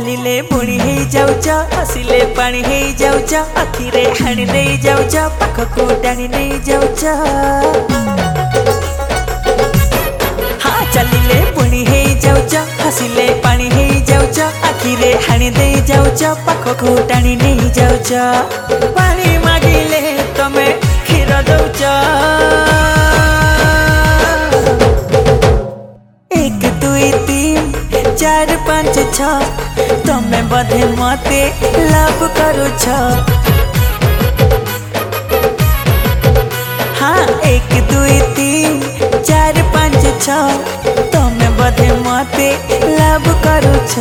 चलिले बुणी हे जाउछ हसिले पानी हे जाउछ अखिरे हाणी दे जाउछ पाखको टाणी नै जाउछ हाँ चलिले बुणी हे जाउछ हसिले पानी हे जाउछ अखिरे हाणी दे जाउछ पाखको टाणी नै जाउछ पानी मागिले तमे खीर दउछ 1 2 3 4 5 6 तमे बधे मते लाभ करुछ हाँ 1 2 3 4 5 6 तमे बधे मते लाभ करुछ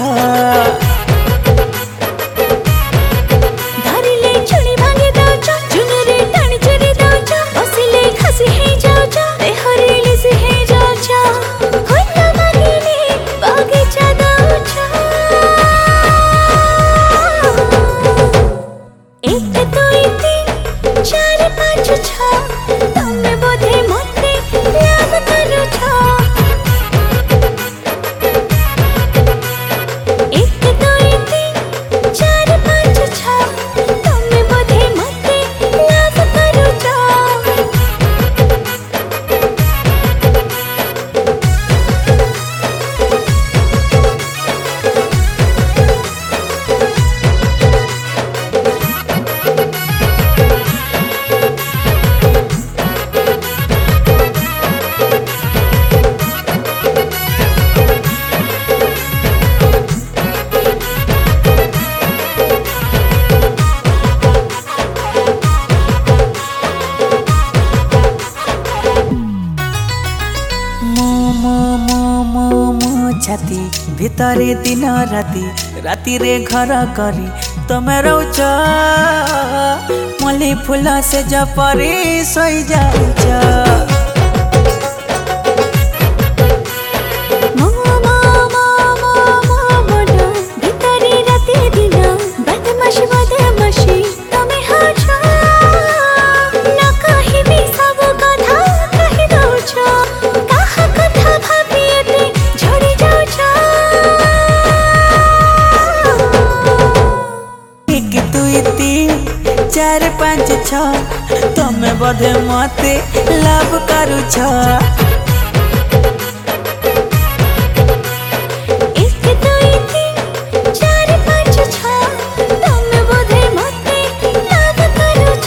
छाती भितरे दिन राति राति रे घर करी तमे रहुछ मल्ली फूल से जपरी सोई जाउछ चार पांच छ तमे बधे मते लाभ करुछ 1 2 3 4 5 6 तमे बधे मते लाभ करुछ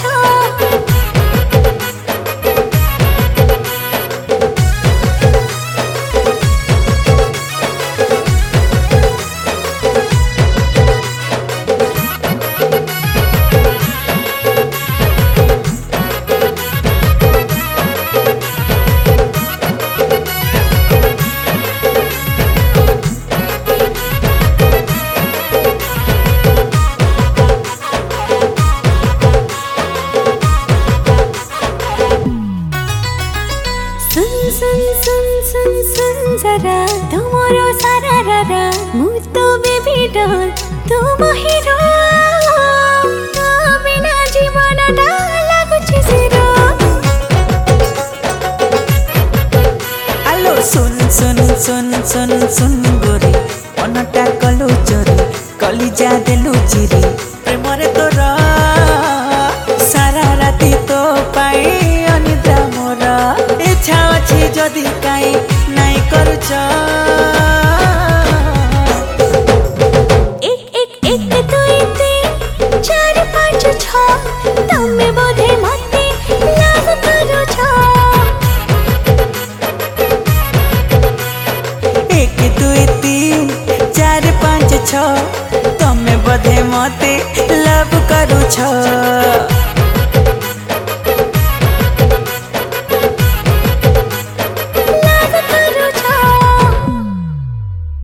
सुन जरा तुमरो सारा रारा मुतो बेबी डॉल तुम हीरो बिना जीवन डा लागुछि जीरो आलो सुन सुन सुन सुन सुन गोरी अनटा कलु चोरी कलिजा देलु चिरी प्रेम रे तोर सारा राति तो पाई अनिद्रा मोर इच्छा अछि जदि काई नाई करुछ 1 2 3 4 5 6 तमे बधे मते लाभ करुछ 1 2 3 4 5 6 तमे बधे मते लाभ करुछ।